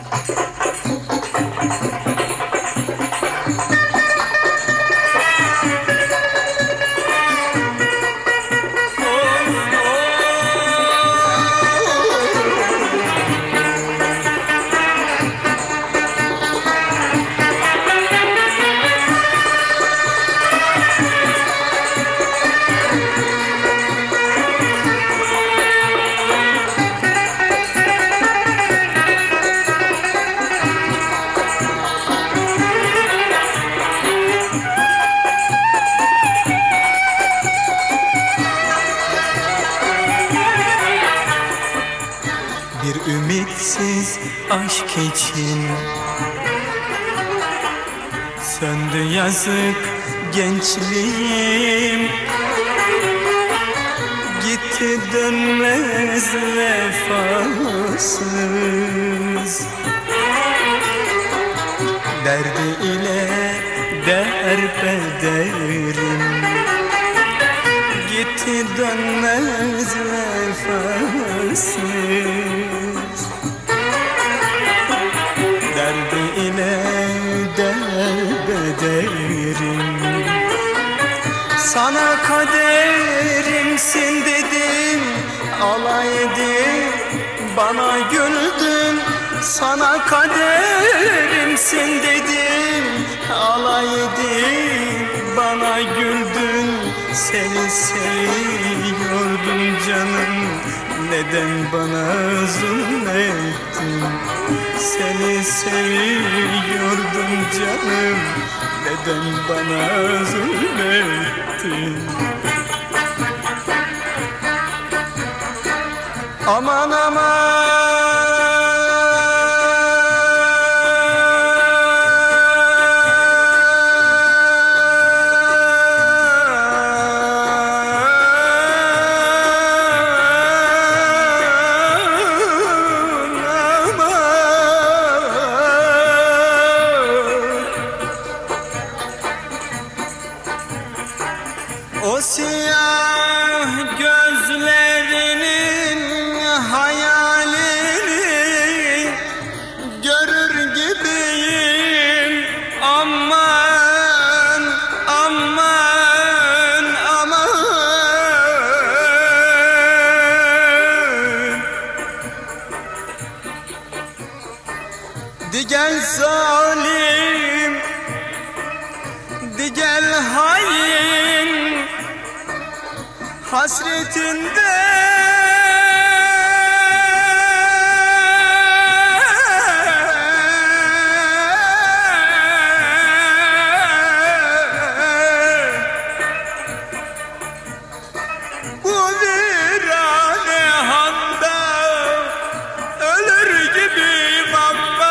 Bir ümitsiz aşk için söndü yazık gençliğim. Gitti dönmez vefasız, derdi ile derbederim. Gitti dönmez vefasız, derdi ile derbederim. Sana kaderimsin dedim, alay edip bana güldün. Sana kaderimsin dedim, alay edip bana güldün. Seni seviyordum canım, neden bana zulmettin? Seni seviyordum canım, neden bana zulmettin? Aman aman, o siyah gözlerinin hayalini görür gibiyim. Aman, aman, aman. Di gel zalim, di gel hain, hasretinde bu virane handa ölür gibiyim amma.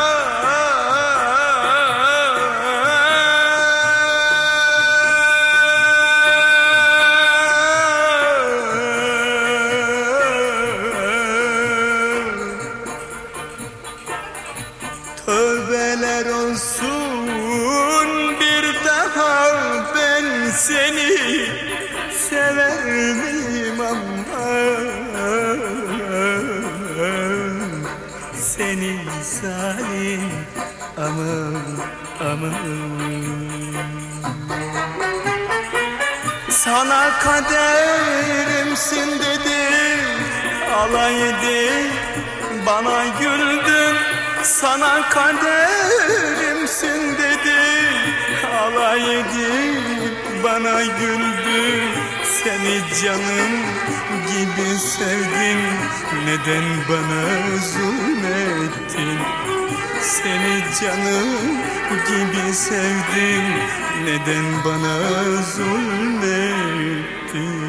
Tövbeler olsun, bir daha ben seni sever miyim aman? Seni zalim, aman, aman. Sana kaderimsin dedim, alay edip bana güldün. Sana kaderimsin dedim, alay edip bana güldün. Seni canım gibi sevdim, neden bana zulmettin? Seni canım gibi sevdim, neden bana zulmettin?